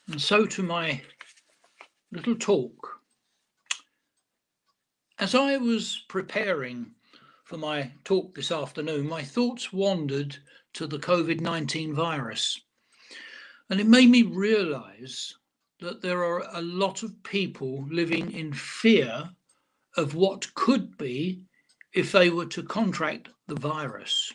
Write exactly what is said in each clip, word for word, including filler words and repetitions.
And so to my little talk. As I was preparing for my talk this afternoon, my thoughts wandered to the COVID nineteen virus. And it made me realise that there are a lot of people living in fear of what could be if they were to contract the virus.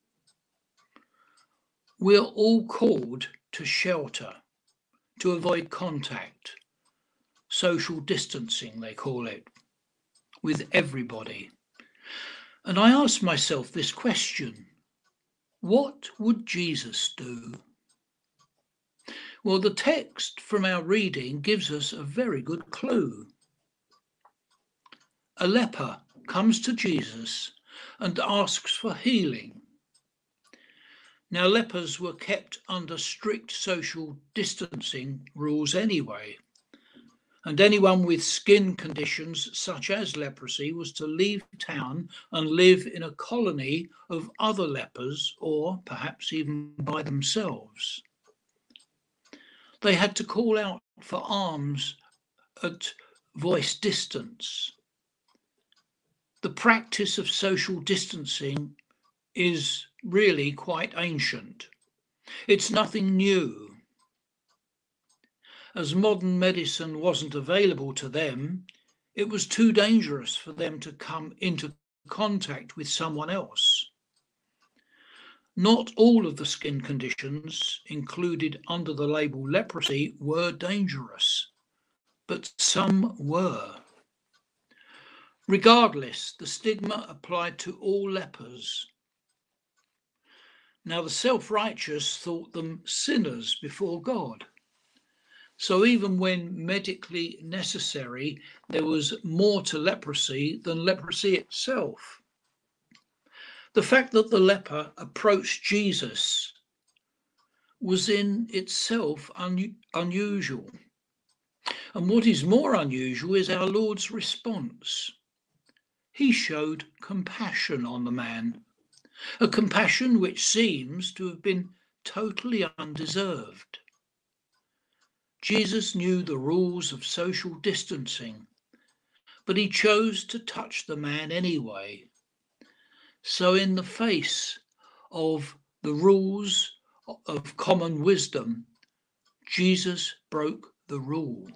We're all called to shelter, to avoid contact, social distancing, they call it, with everybody. And I asked myself this question: what would Jesus do? Well, the text from our reading gives us a very good clue. A leper comes to Jesus and asks for healing. Now, lepers were kept under strict social distancing rules anyway, and anyone with skin conditions such as leprosy was to leave town and live in a colony of other lepers, or perhaps even by themselves. They had to call out for alms at voice distance. The practice of social distancing is really quite ancient. It's nothing new. As modern medicine wasn't available to them, it was too dangerous for them to come into contact with someone else. Not all of the skin conditions included under the label leprosy were dangerous, but some were. Regardless, the stigma applied to all lepers. Now, the self-righteous thought them sinners before God. So even when medically necessary, there was more to leprosy than leprosy itself. The fact that the leper approached Jesus was in itself un- unusual. And what is more unusual is our Lord's response. He showed compassion on the man, a compassion which seems to have been totally undeserved. Jesus knew the rules of social distancing, but he chose to touch the man anyway. So in the face of the rules of common wisdom, Jesus broke the rule.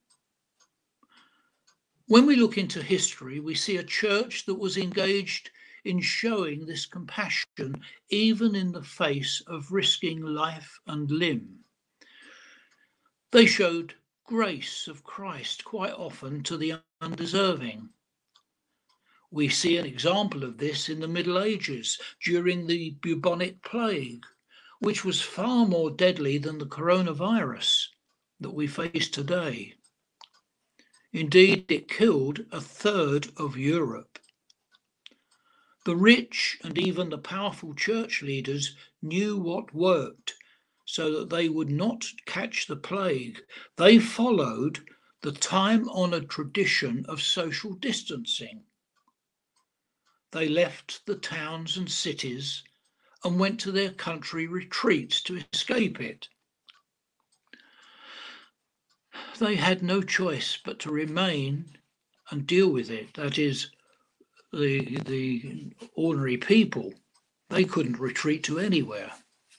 When we look into history, we see a church that was engaged in showing this compassion, even in the face of risking life and limb. They showed grace of Christ quite often to the undeserving. We see an example of this in the Middle Ages during the bubonic plague, which was far more deadly than the coronavirus that we face today. Indeed, it killed a third of Europe. The rich and even the powerful church leaders knew what worked so that they would not catch the plague. They followed the time-honoured tradition of social distancing. They left the towns and cities and went to their country retreats to escape it. They had no choice but to remain and deal with it. That is, the, the ordinary people, they couldn't retreat to anywhere.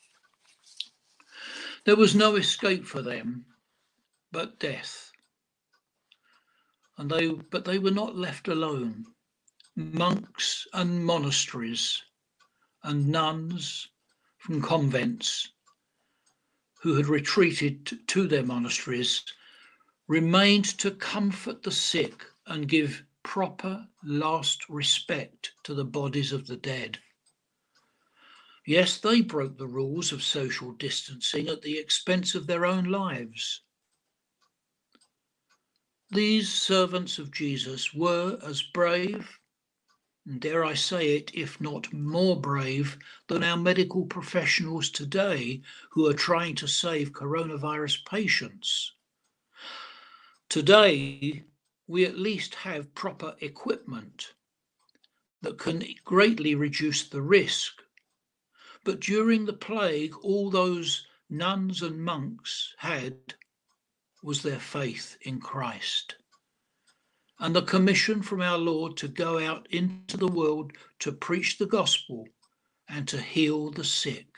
There was no escape for them but death. And they, but they were not left alone. Monks and monasteries and nuns from convents who had retreated to their monasteries remained to comfort the sick and give proper last respect to the bodies of the dead. Yes, they broke the rules of social distancing at the expense of their own lives. These servants of Jesus were as brave, and dare I say it, if not more brave, than our medical professionals today who are trying to save coronavirus patients. Today, we at least have proper equipment that can greatly reduce the risk. But during the plague, all those nuns and monks had was their faith in Christ, and the commission from our Lord to go out into the world to preach the gospel and to heal the sick.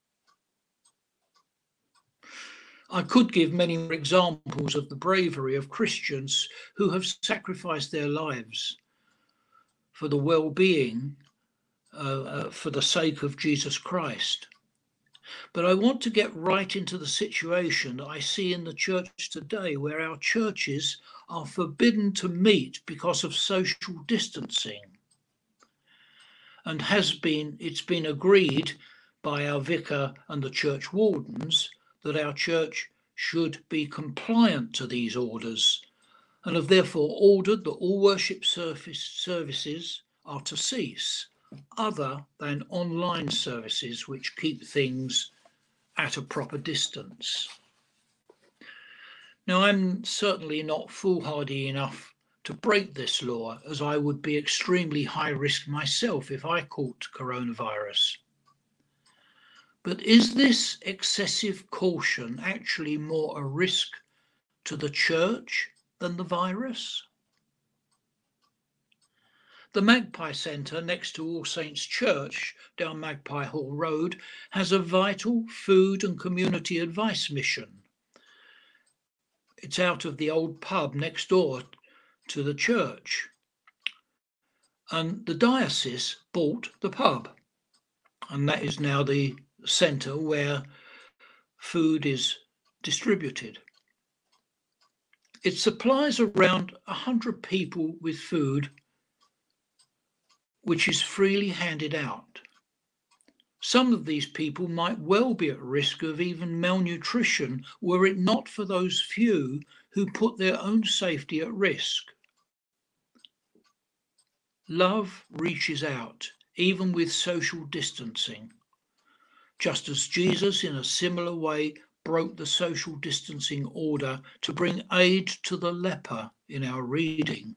I could give many more examples of the bravery of Christians who have sacrificed their lives for the well-being, uh, uh, for the sake of Jesus Christ. But I want to get right into the situation that I see in the church today, where our churches are forbidden to meet because of social distancing. And has been, it's been agreed by our vicar and the church wardens that our church should be compliant to these orders, and have therefore ordered that all worship service services are to cease, other than online services which keep things at a proper distance. Now, I'm certainly not foolhardy enough to break this law, as I would be extremely high risk myself if I caught coronavirus. But is this excessive caution actually more a risk to the church than the virus? The Magpie Centre next to All Saints Church down Magpie Hall Road has a vital food and community advice mission. It's out of the old pub next door to the church. And the diocese bought the pub, and that is now the centre where food is distributed. It supplies around one hundred people with food, which is freely handed out. Some of these people might well be at risk of even malnutrition were it not for those few who put their own safety at risk. Love reaches out, even with social distancing, just as Jesus in a similar way broke the social distancing order to bring aid to the leper in our reading.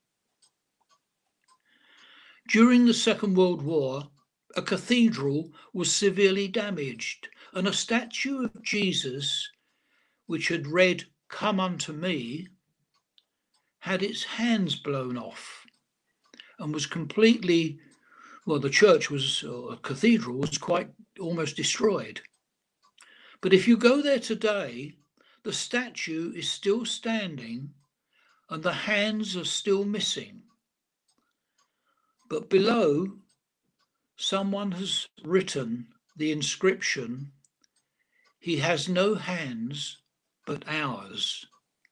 During the Second World War, a cathedral was severely damaged, and a statue of Jesus, which had read, "Come unto me," had its hands blown off and was completely, well, the church was, or a cathedral was quite almost destroyed. But if you go there today, the statue is still standing and the hands are still missing. But below, someone has written the inscription, "He has no hands but ours."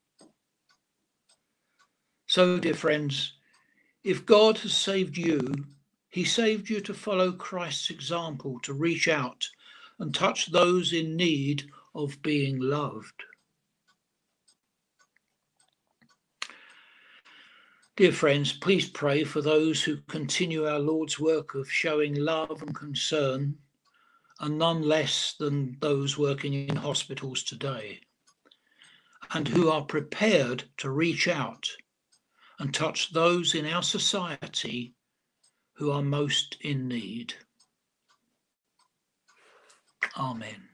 So, dear friends, if God has saved you, he saved you to follow Christ's example, to reach out and touch those in need of being loved. Dear friends, please pray for those who continue our Lord's work of showing love and concern, and none less than those working in hospitals today, and who are prepared to reach out and touch those in our society who are most in need. Amen.